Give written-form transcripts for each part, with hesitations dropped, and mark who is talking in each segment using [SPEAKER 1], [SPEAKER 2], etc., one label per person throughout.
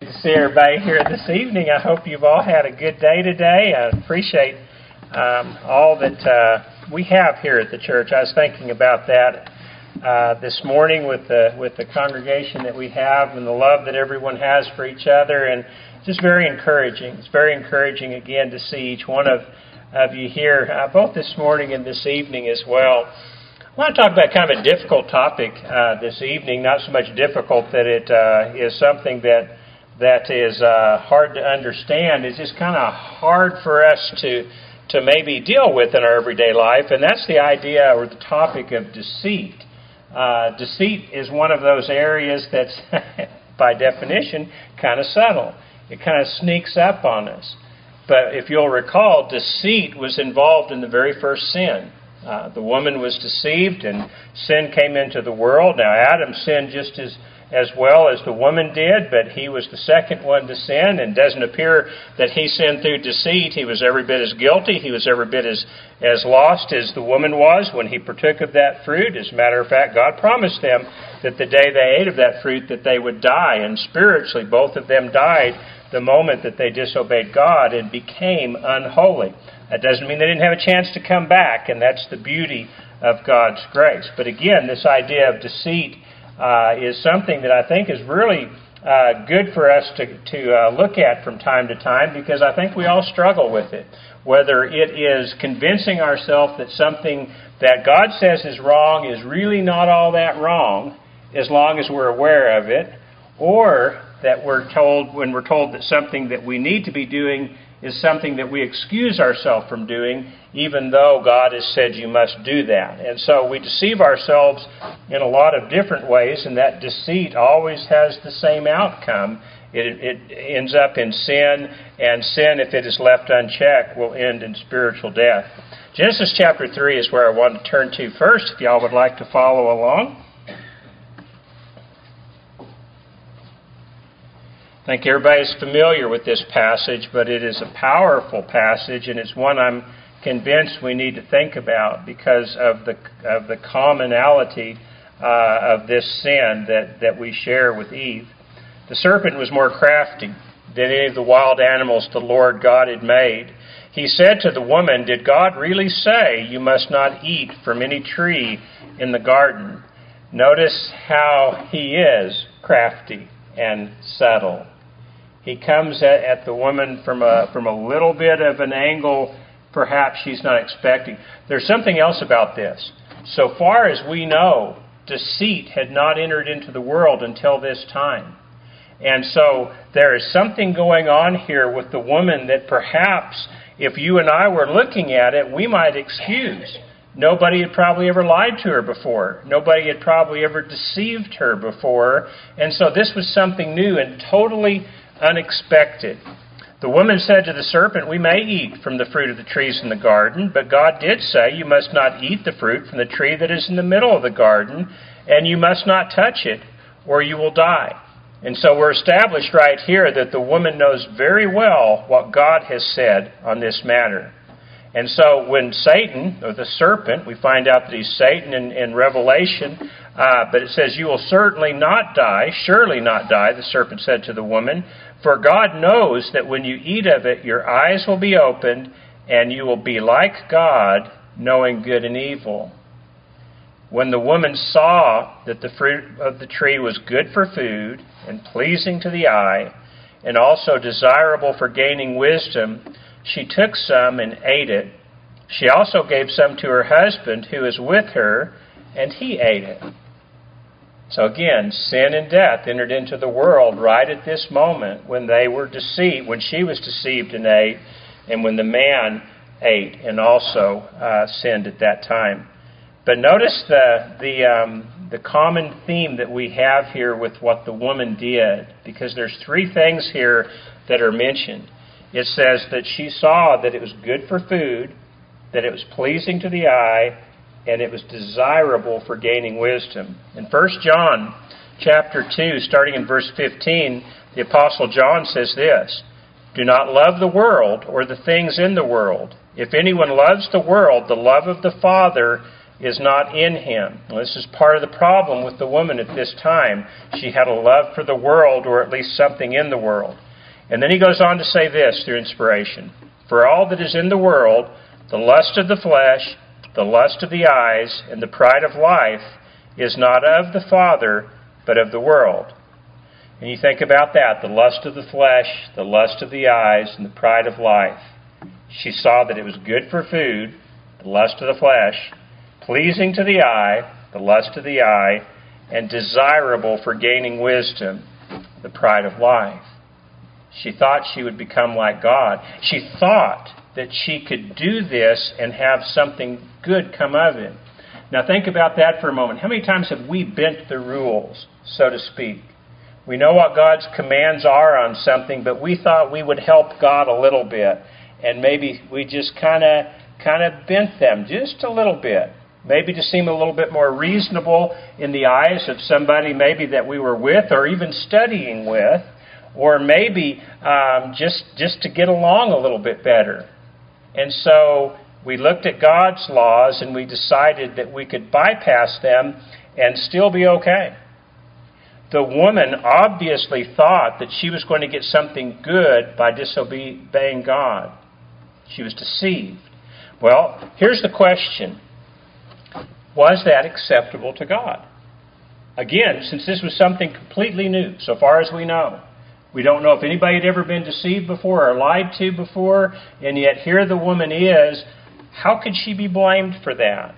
[SPEAKER 1] To see everybody here this evening. I hope you've all had a good day today. I appreciate all that we have here at the church. I was thinking about that this morning with the congregation that we have and the love that everyone has for each other, and just very encouraging. It's very encouraging again to see each one of you here, both this morning and this evening as well. I want to talk about kind of a difficult topic this evening. Not so much difficult that it is something that is hard to understand. It's just kind of hard for us to maybe deal with in our everyday life, and that's the idea or the topic of deceit. Deceit is one of those areas that's, by definition, kind of subtle. It kind of sneaks up on us. But if you'll recall, deceit was involved in the very first sin. The woman was deceived and sin came into the world. Now Adam sinned just as well as the woman did, but he was the second one to sin, and doesn't appear that he sinned through deceit. He was every bit as guilty. He was every bit as lost as the woman was when he partook of that fruit. As a matter of fact, God promised them that the day they ate of that fruit that they would die, and spiritually both of them died the moment that they disobeyed God and became unholy. That doesn't mean they didn't have a chance to come back, and that's the beauty of God's grace. But again, this idea of deceit is something that I think is really good for us to look at from time to time, because I think we all struggle with it. Whether it is convincing ourselves that something that God says is wrong is really not all that wrong, as long as we're aware of it, or that when we're told that something that we need to be doing is something that we excuse ourselves from doing, even though God has said you must do that. And so we deceive ourselves in a lot of different ways, and that deceit always has the same outcome. It ends up in sin, and sin, if it is left unchecked, will end in spiritual death. Genesis chapter 3 is where I want to turn to first, if y'all would like to follow along. I think everybody's familiar with this passage, but it is a powerful passage, and it's one I'm convinced we need to think about because of the commonality of this sin that we share with Eve. The serpent was more crafty than any of the wild animals the Lord God had made. He said to the woman, "Did God really say you must not eat from any tree in the garden?" Notice how he is crafty and subtle. He comes at the woman from a little bit of an angle perhaps she's not expecting. There's something else about this. So far as we know, deceit had not entered into the world until this time. And so there is something going on here with the woman that perhaps if you and I were looking at it, we might excuse. Nobody had probably ever lied to her before. Nobody had probably ever deceived her before. And so this was something new and totally unexpected. The woman said to the serpent, "We may eat from the fruit of the trees in the garden, but God did say you must not eat the fruit from the tree that is in the middle of the garden, and you must not touch it, or you will die." And so we're established right here that the woman knows very well what God has said on this matter. And so when Satan, or the serpent, we find out that he's Satan in Revelation, but it says, "You will certainly not die, surely not die," the serpent said to the woman, "for God knows that when you eat of it, your eyes will be opened, and you will be like God, knowing good and evil." When the woman saw that the fruit of the tree was good for food, and pleasing to the eye, and also desirable for gaining wisdom, she took some and ate it. She also gave some to her husband who was with her, and he ate it. So again, sin and death entered into the world right at this moment when they were deceived, when she was deceived and ate, and when the man ate and also sinned at that time. But notice the common theme that we have here with what the woman did, because there's three things here that are mentioned. It says that she saw that it was good for food, that it was pleasing to the eye, and it was desirable for gaining wisdom. In 1 John chapter 2, starting in verse 15, the Apostle John says this, "Do not love the world or the things in the world. If anyone loves the world, the love of the Father is not in him. Well, this is part of the problem with the woman at this time. She had a love for the world, or at least something in the world. And then he goes on to say this through inspiration. For all that is in the world, the lust of the flesh, the lust of the eyes, and the pride of life, is not of the Father, but of the world. And you think about that, the lust of the flesh, the lust of the eyes, and the pride of life. She saw that it was good for food, the lust of the flesh, pleasing to the eye, the lust of the eye, and desirable for gaining wisdom, the pride of life. She thought she would become like God. She thought that she could do this and have something good come of it. Now think about that for a moment. How many times have we bent the rules, so to speak? We know what God's commands are on something, but we thought we would help God a little bit. And maybe we just kind of bent them just a little bit. Maybe to seem a little bit more reasonable in the eyes of somebody maybe that we were with or even studying with. Or maybe just to get along a little bit better. And so we looked at God's laws and we decided that we could bypass them and still be okay. The woman obviously thought that she was going to get something good by disobeying God. She was deceived. Well, here's the question. Was that acceptable to God? Again, since this was something completely new, so far as we know. We don't know if anybody had ever been deceived before or lied to before, and yet here the woman is. How could she be blamed for that?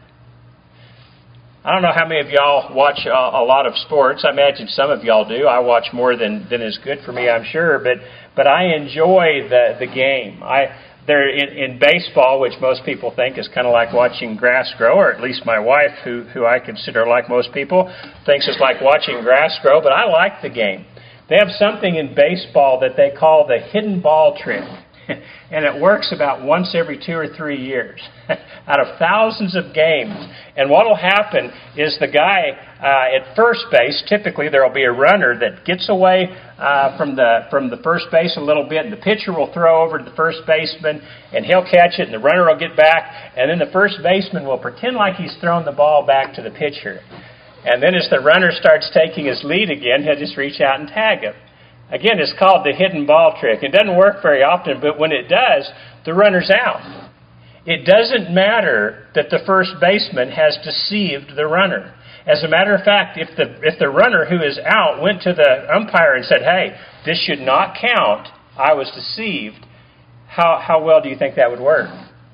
[SPEAKER 1] I don't know how many of y'all watch a lot of sports. I imagine some of y'all do. I watch more than is good for me, I'm sure, but I enjoy the game. They're in baseball, which most people think is kind of like watching grass grow, or at least my wife, who I consider like most people, thinks it's like watching grass grow, but I like the game. They have something in baseball that they call the hidden ball trick. And it works about once every 2 or 3 years out of thousands of games. And what will happen is the guy at first base, typically there will be a runner that gets away from the first base a little bit, and the pitcher will throw over to the first baseman, and he'll catch it, and the runner will get back, and then the first baseman will pretend like he's thrown the ball back to the pitcher. And then as the runner starts taking his lead again, he'll just reach out and tag him. Again, it's called the hidden ball trick. It doesn't work very often, but when it does, the runner's out. It doesn't matter that the first baseman has deceived the runner. As a matter of fact, if the runner who is out went to the umpire and said, "Hey, this should not count, I was deceived," how well do you think that would work?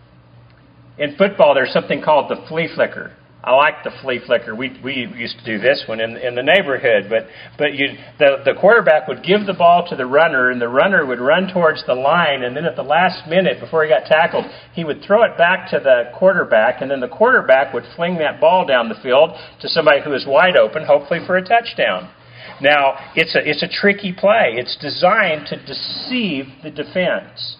[SPEAKER 1] In football, there's something called the flea flicker. I like the flea flicker. We used to do this one in the neighborhood. But the quarterback would give the ball to the runner, and the runner would run towards the line, and then at the last minute, before he got tackled, he would throw it back to the quarterback, and then the quarterback would fling that ball down the field to somebody who is wide open, hopefully for a touchdown. Now, it's a tricky play. It's designed to deceive the defense.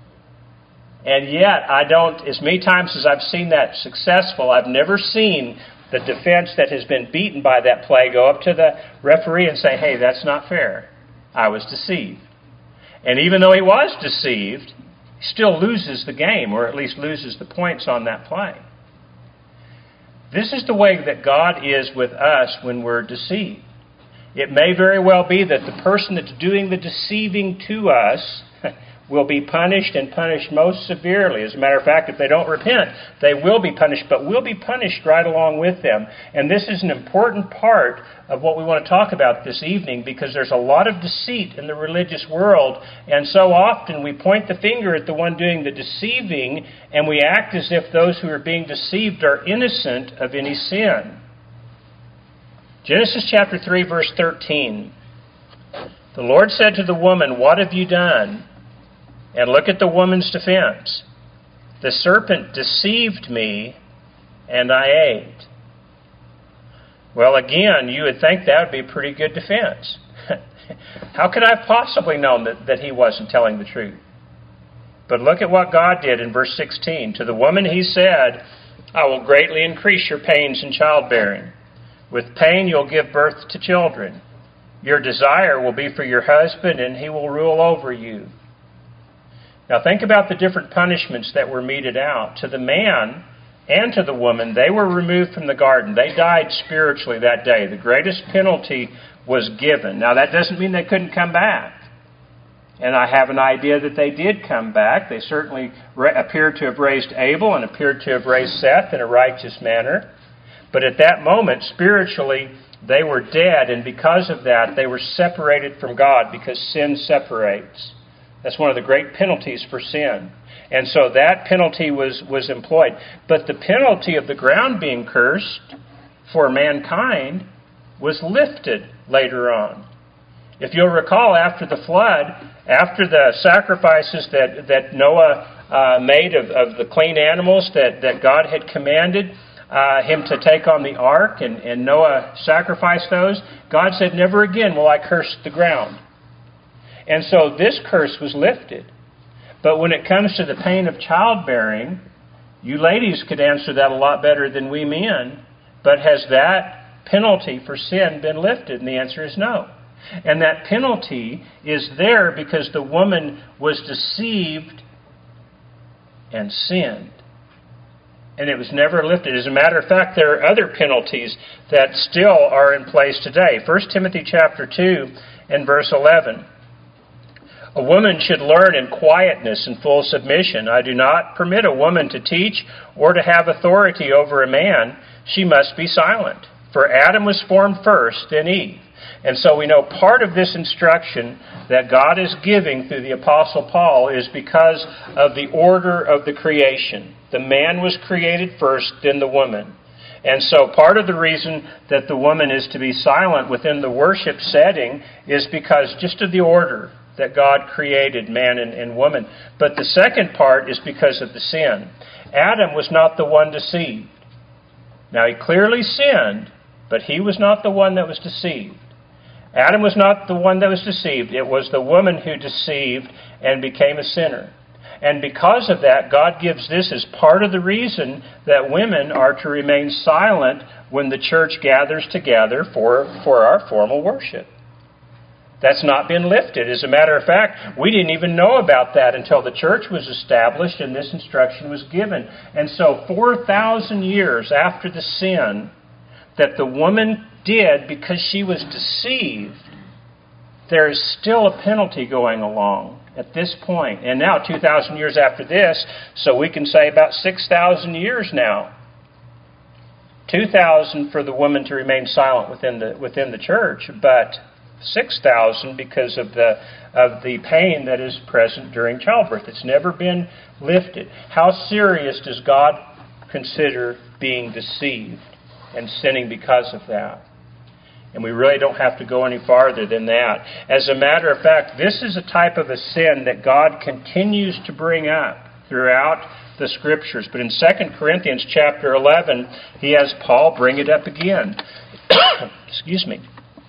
[SPEAKER 1] And yet, as many times as I've seen that successful, I've never seen the defense that has been beaten by that play go up to the referee and say, "Hey, that's not fair. I was deceived." And even though he was deceived, he still loses the game, or at least loses the points on that play. This is the way that God is with us when we're deceived. It may very well be that the person that's doing the deceiving to us will be punished, and punished most severely. As a matter of fact, if they don't repent, they will be punished, but we'll be punished right along with them. And this is an important part of what we want to talk about this evening, because there's a lot of deceit in the religious world, and so often we point the finger at the one doing the deceiving, and we act as if those who are being deceived are innocent of any sin. Genesis chapter 3, verse 13. The Lord said to the woman, "What have you done?" And look at the woman's defense. "The serpent deceived me, and I ate." Well, again, you would think that would be a pretty good defense. How could I have possibly known that he wasn't telling the truth? But look at what God did in verse 16. "To the woman he said, I will greatly increase your pains in childbearing. With pain you'll give birth to children. Your desire will be for your husband, and he will rule over you." Now think about the different punishments that were meted out. To the man, and to the woman, they were removed from the garden. They died spiritually that day. The greatest penalty was given. Now, that doesn't mean they couldn't come back. And I have an idea that they did come back. They certainly appear to have raised Abel and appeared to have raised Seth in a righteous manner. But at that moment, spiritually, they were dead, and because of that, they were separated from God, because sin separates. That's one of the great penalties for sin. And so that penalty was employed. But the penalty of the ground being cursed for mankind was lifted later on. If you'll recall, after the flood, after the sacrifices that Noah made of the clean animals that God had commanded him to take on the ark, and Noah sacrificed those, God said, "Never again will I curse the ground." And so this curse was lifted. But when it comes to the pain of childbearing, you ladies could answer that a lot better than we men. But has that penalty for sin been lifted? And the answer is no. And that penalty is there because the woman was deceived and sinned. And it was never lifted. As a matter of fact, there are other penalties that still are in place today. 1 Timothy chapter 2 and verse 11. A woman should learn in quietness and full submission. I do not permit a woman to teach or to have authority over a man. She must be silent. For Adam was formed first, then Eve. And so we know part of this instruction that God is giving through the Apostle Paul is because of the order of the creation. The man was created first, then the woman. And so part of the reason that the woman is to be silent within the worship setting is because just of the order that God created man and woman. But the second part is because of the sin. Adam was not the one deceived. Now, he clearly sinned, but he was not the one that was deceived. Adam was not the one that was deceived. It was the woman who deceived and became a sinner. And because of that, God gives this as part of the reason that women are to remain silent when the church gathers together for our formal worship. That's not been lifted. As a matter of fact, we didn't even know about that until the church was established and this instruction was given. And so 4,000 years after the sin that the woman did because she was deceived, there is still a penalty going along at this point. And now 2,000 years after this, so we can say about 6,000 years now. 2,000 for the woman to remain silent within the church, but 6,000 because of the pain that is present during childbirth. It's never been lifted. How serious does God consider being deceived and sinning because of that? And we really don't have to go any farther than that. As a matter of fact, this is a type of a sin that God continues to bring up throughout the Scriptures. But in 2 Corinthians chapter 11, he has Paul bring it up again. Excuse me.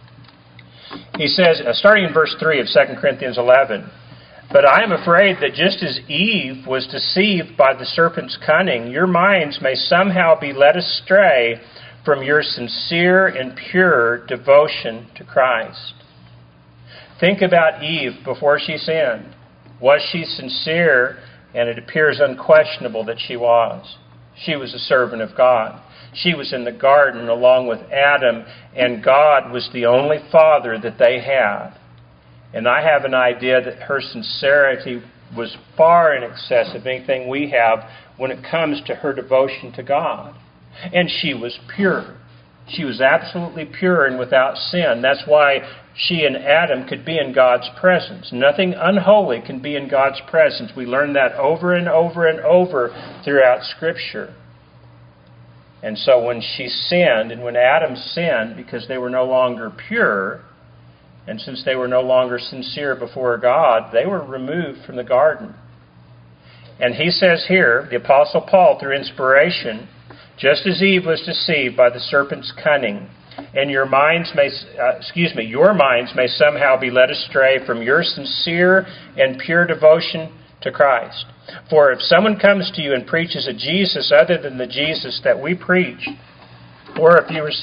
[SPEAKER 1] He says, starting in verse 3 of 2 Corinthians 11, "But I am afraid that just as Eve was deceived by the serpent's cunning, your minds may somehow be led astray from your sincere and pure devotion to Christ." Think about Eve before she sinned. Was she sincere? And it appears unquestionable that she was. She was a servant of God. She was in the garden along with Adam, and God was the only father that they had. And I have an idea that her sincerity was far in excess of anything we have when it comes to her devotion to God. And she was pure. She was absolutely pure and without sin. That's why she and Adam could be in God's presence. Nothing unholy can be in God's presence. We learn that over and over and over throughout Scripture. And so when she sinned, and when Adam sinned, because they were no longer pure, and since they were no longer sincere before God, they were removed from the garden. And he says here, the Apostle Paul, through inspiration, just as Eve was deceived by the serpent's cunning, and your minds may somehow be led astray from your sincere and pure devotion to Christ. For if someone comes to you and preaches a Jesus other than the Jesus that we preach, or if you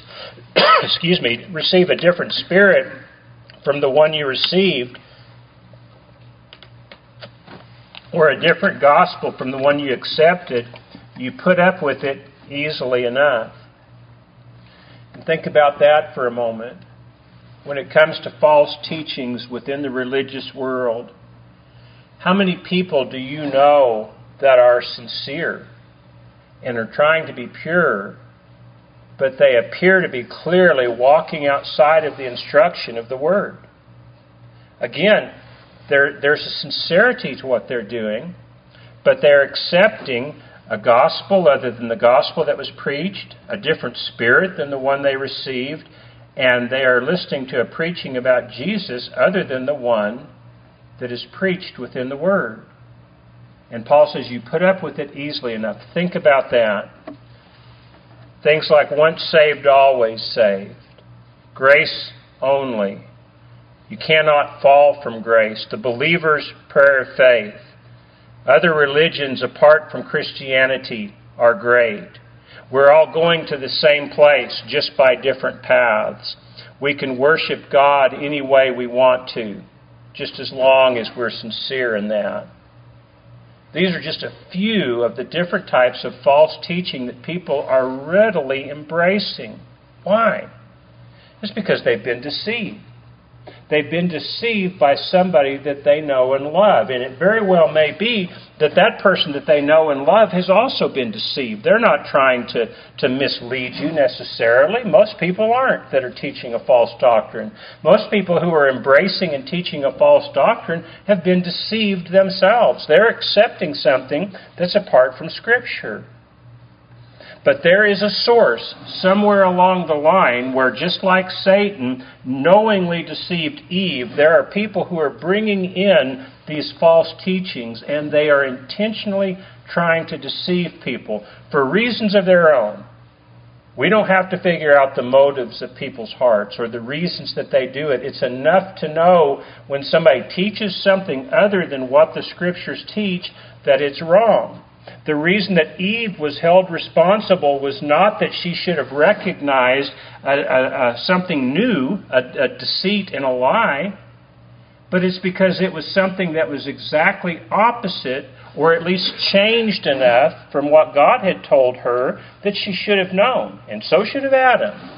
[SPEAKER 1] receive a different spirit from the one you received, or a different gospel from the one you accepted, you put up with it easily enough. And think about that for a moment. When it comes to false teachings within the religious world, how many people do you know that are sincere and are trying to be pure, but they appear to be clearly walking outside of the instruction of the Word? Again, there's a sincerity to what they're doing, but they're accepting a gospel other than the gospel that was preached, a different spirit than the one they received, and they are listening to a preaching about Jesus other than the one that is preached within the Word. And Paul says you put up with it easily enough. Think about that. Things like once saved, always saved. Grace only. You cannot fall from grace. The believer's prayer of faith. Other religions apart from Christianity are great. We're all going to the same place, just by different paths. We can worship God any way we want to, just as long as we're sincere in that. These are just a few of the different types of false teaching that people are readily embracing. Why? It's because they've been deceived. They've been deceived by somebody that they know and love. And it very well may be that that person that they know and love has also been deceived. They're not trying to mislead you necessarily. Most people aren't that are teaching a false doctrine. Most people who are embracing and teaching a false doctrine have been deceived themselves. They're accepting something that's apart from Scripture. But there is a source somewhere along the line where, just like Satan knowingly deceived Eve, there are people who are bringing in these false teachings, and they are intentionally trying to deceive people for reasons of their own. We don't have to figure out the motives of people's hearts or the reasons that they do it. It's enough to know when somebody teaches something other than what the Scriptures teach that it's wrong. The reason that Eve was held responsible was not that she should have recognized something new, a deceit and a lie, but it's because it was something that was exactly opposite, or at least changed enough from what God had told her that she should have known, and so should have Adam.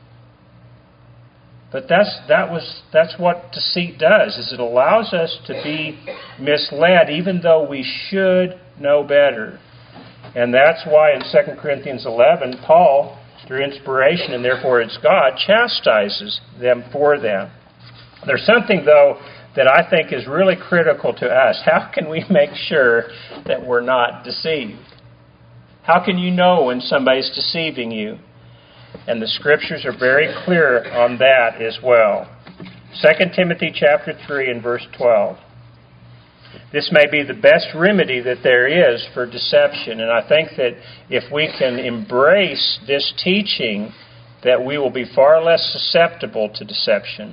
[SPEAKER 1] But that's what deceit does, is it allows us to be misled even though we should know better. And that's why in 2 Corinthians 11, Paul, through inspiration, and therefore it's God, chastises them for them. There's something, though, that I think is really critical to us. How can we make sure that we're not deceived? How can you know when somebody's deceiving you? And the Scriptures are very clear on that as well. 2 Timothy chapter 3 and verse 12. This may be the best remedy that there is for deception. And I think that if we can embrace this teaching, that we will be far less susceptible to deception.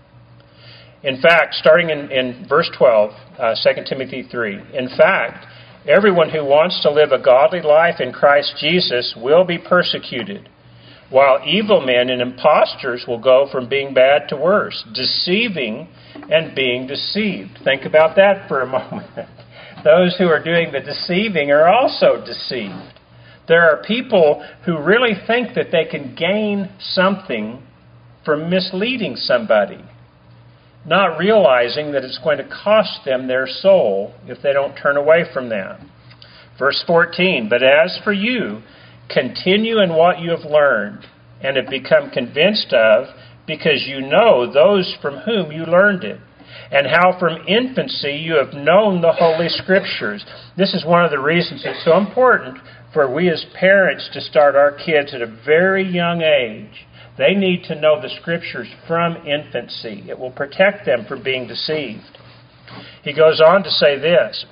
[SPEAKER 1] In fact, starting in verse 12, 2 Timothy 3, in fact, everyone who wants to live a godly life in Christ Jesus will be persecuted, while evil men and impostors will go from being bad to worse, deceiving and being deceived. Think about that for a moment. Those who are doing the deceiving are also deceived. There are people who really think that they can gain something from misleading somebody, not realizing that it's going to cost them their soul if they don't turn away from that. Verse 14, but as for you, continue in what you have learned and have become convinced of, because you know those from whom you learned it, and how from infancy you have known the Holy Scriptures. This is one of the reasons it's so important for we as parents to start our kids at a very young age. They need to know the Scriptures from infancy. It will protect them from being deceived. He goes on to say this,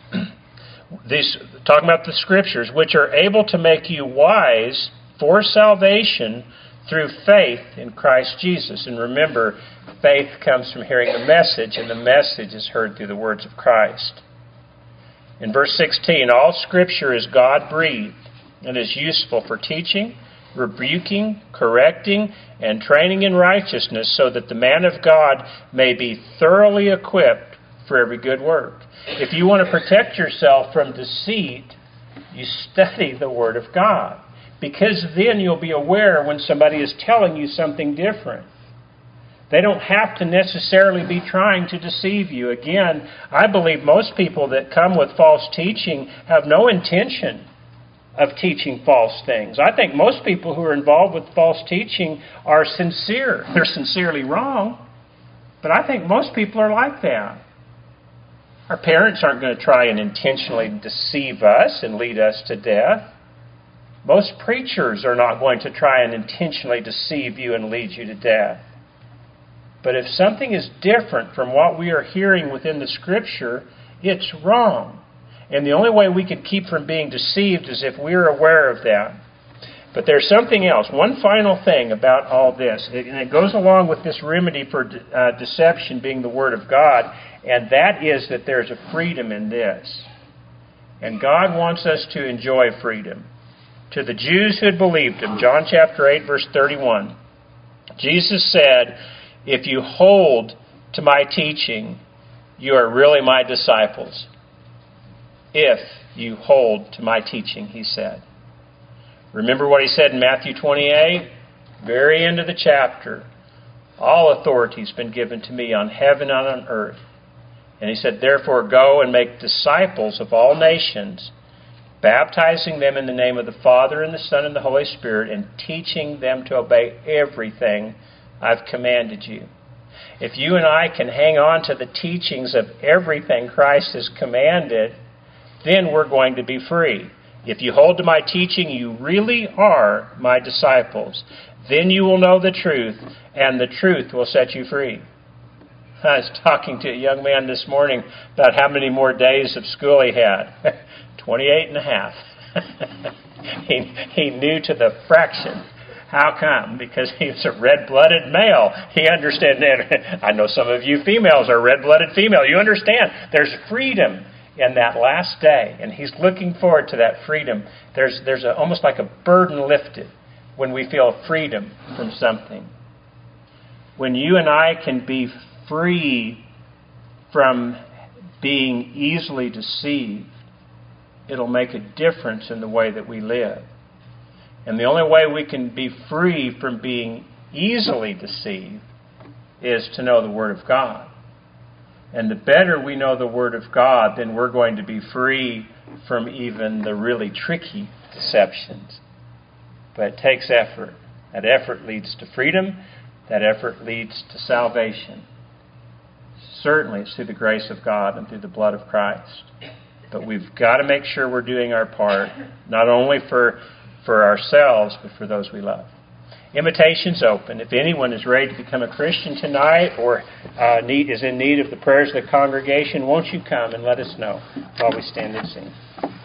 [SPEAKER 1] talking about the Scriptures, which are able to make you wise for salvation through faith in Christ Jesus. And remember, faith comes from hearing the message, and the message is heard through the words of Christ. In verse 16, all Scripture is God-breathed and is useful for teaching, rebuking, correcting, and training in righteousness, so that the man of God may be thoroughly equipped for every good work. If you want to protect yourself from deceit, You study the Word of God. Because then you'll be aware when somebody is telling you something different. They don't have to necessarily be trying to deceive you. Again, I believe most people that come with false teaching have no intention of teaching false things. I think most people who are involved with false teaching are sincere. They're sincerely wrong, but I think most people are like that. Our parents aren't going to try and intentionally deceive us and lead us to death. Most preachers are not going to try and intentionally deceive you and lead you to death. But if something is different from what we are hearing within the Scripture, it's wrong. And the only way we can keep from being deceived is if we're aware of that. But there's something else. One final thing about all this, and it goes along with this remedy for deception being the Word of God, and that is that there's a freedom in this. And God wants us to enjoy freedom. To the Jews who had believed Him, John chapter 8, verse 31, Jesus said, "If you hold to my teaching, you are really my disciples." If you hold to my teaching, He said. Remember what He said in Matthew 28? Very end of the chapter. All authority has been given to me on heaven and on earth. And He said, "Therefore go and make disciples of all nations, baptizing them in the name of the Father and the Son and the Holy Spirit, and teaching them to obey everything I've commanded you." If you and I can hang on to the teachings of everything Christ has commanded, then we're going to be free. If you hold to my teaching, you really are my disciples. Then you will know the truth, and the truth will set you free. I was talking to a young man this morning about how many more days of school he had. 28 and a half. He knew to the fraction. How come? Because he was a red-blooded male. He understands that. I know some of you females are red-blooded female. You understand there's freedom in that last day, and he's looking forward to that freedom. There's almost like a burden lifted when we feel freedom from something. When you and I can be free from being easily deceived, it'll make a difference in the way that we live. And the only way we can be free from being easily deceived is to know the Word of God. And the better we know the Word of God, then we're going to be free from even the really tricky deceptions. But it takes effort. That effort leads to freedom. That effort leads to salvation. Certainly it's through the grace of God and through the blood of Christ. But we've got to make sure we're doing our part, not only for ourselves, but for those we love. Invitation's open. If anyone is ready to become a Christian tonight or is in need of the prayers of the congregation, won't you come and let us know while we stand and sing.